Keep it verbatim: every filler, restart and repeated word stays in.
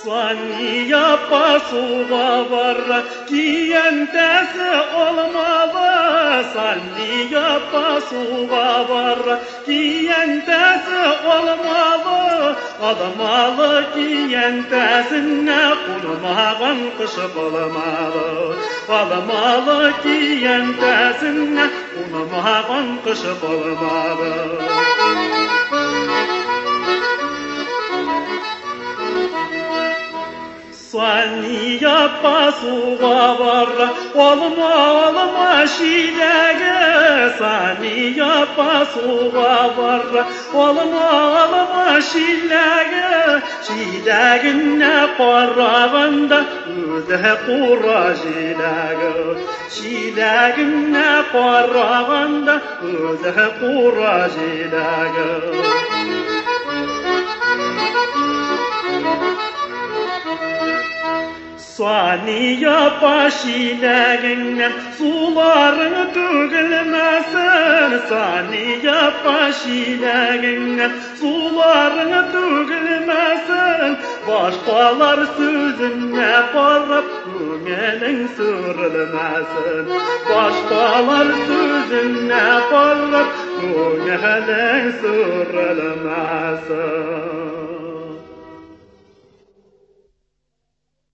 Sani yapma suğa varra, giyentesi olmalı. Sani yapma suğa varra, giyentesi olmalı. Adamalı giyentesine kurmağın kışıp olmalı. Adamalı giyentesine kurmağın kışıp olmalı. Sani yapma suğa varra, olma olma şilege. Sani yapma suğa varra, olma olma şilege. Şileginne qarrağında öde qurra şilege. Şileginne qarrağında öde qurra şilege. Sani yapma şileğinden suların dökülmesin. Sani yapma şileğinden suların dökülmesin. Başkalar sözüne varıp kömenin sürülmesin. Başkalar sözüne varıp kömenin sürülmesin.